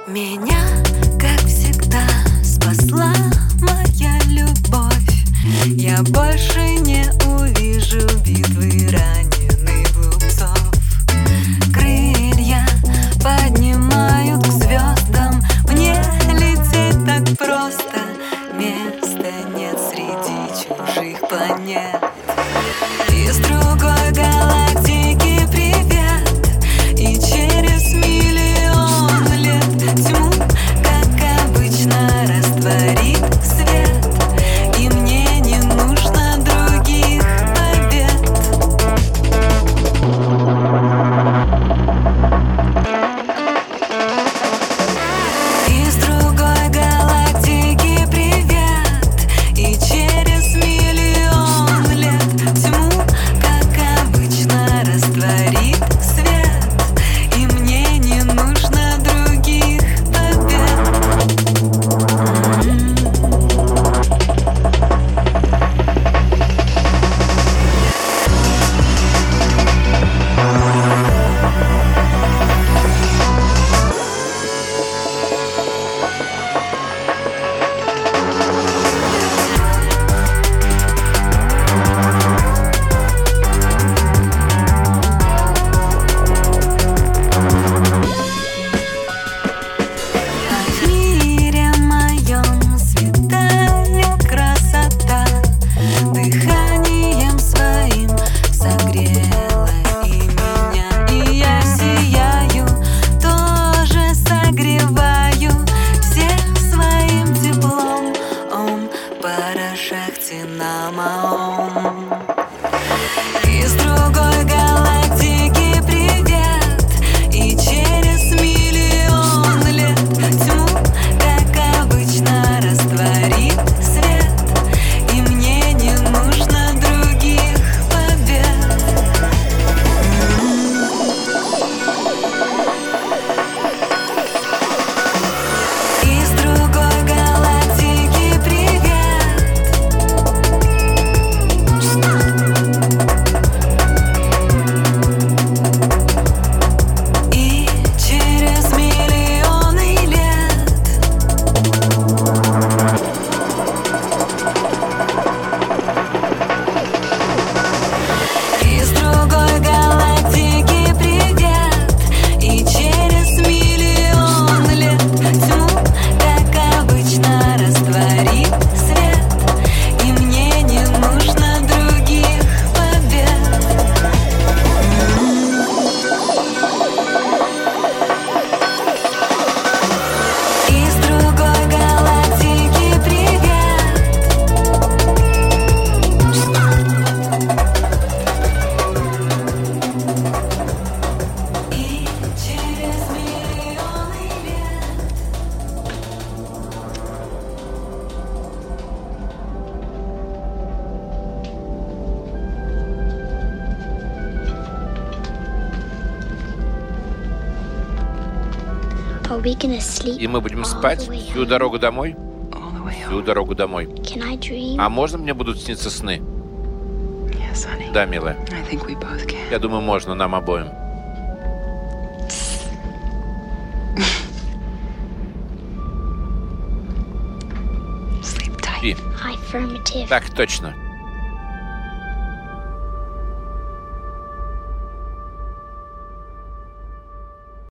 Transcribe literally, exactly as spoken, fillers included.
Меня, как всегда, спасла моя любовь. Я больше не увижу битвы раненых глупцов. Крылья поднимают к звездам. Мне лететь так просто. Места нет среди чужих планет. Из другой галактики привет. И через миллион лет тьму, как обычно, растворит свет. И мне не нужно других побед. Из другой галактики привет. И через миллион лет тьму, как обычно, растворит свет. И мне не нужно других побед. В мире моем святая красота. Дыханием своим согрела и меня. И я сияю, тоже согреваю всех своим теплом. Ом Парашахти Намаом. Из другой галактики привет. И через миллион лет тьму, как обычно, растворит свет. И мне не нужно других побед. Из другой галактики привет. И через миллионы лет из другой галактики привет. И через миллион лет тьму, как обычно, растворит свет. И мне не нужно других побед. Из другой галактики привет. И через миллионы лет. Are we gonna sleep? И мы будем all спать the way всю home? дорогу домой? All the way Всю home. дорогу домой. Can I dream? А можно мне будут сниться сны? Yes, honey. Да, милая. I think we both can. Я думаю, можно нам обоим. Sleep tight. Спи. Affirmative. Так точно.